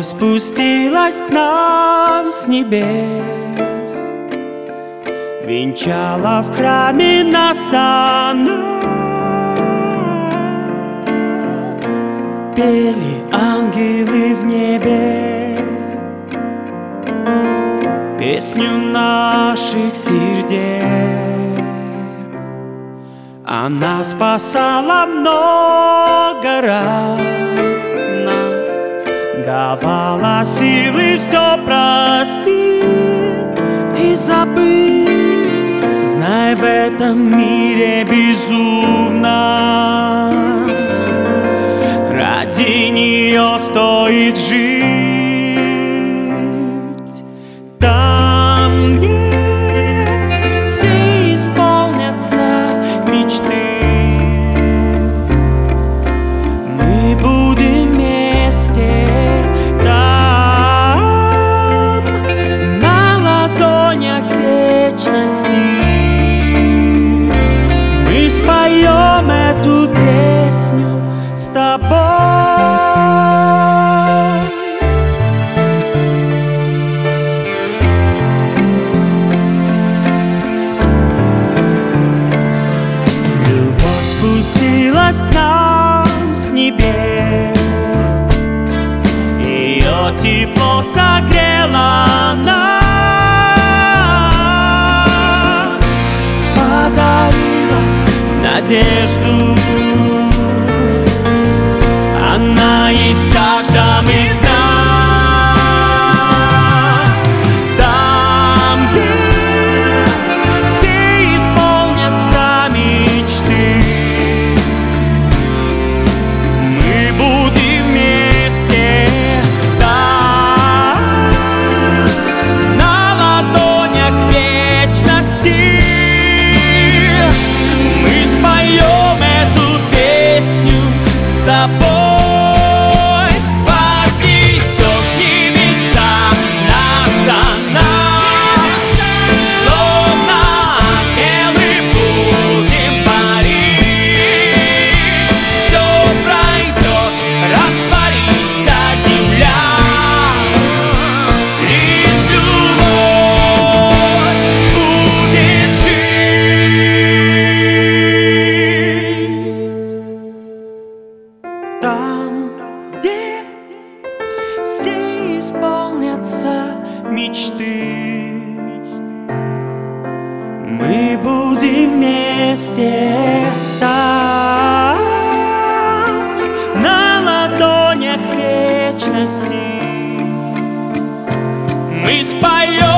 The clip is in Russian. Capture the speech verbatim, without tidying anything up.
Любовь спустилась к нам с небес, венчала в храме нас она. Пели ангелы в небе песню наших сердец. Она спасала много раз нас, давала силы все простить и забыть. Знай, в этом мире безумно ради нее стоит жить. Там, где все исполнятся мечты, мы будем вместе. Там, на ладонях вечности, мы споем эту песню с тобой. Любовь спустилась к нам с небес, ее тепло согрело нас, подарила надежду. Она есть в каждом из нас. Там, где все исполнятся мечты, мы будем вместе. Там, на ладонях вечности, мы споем эту песню с тобой. Там, где все исполнятся мечты, мы будем вместе. Там, на ладонях вечности, мы споем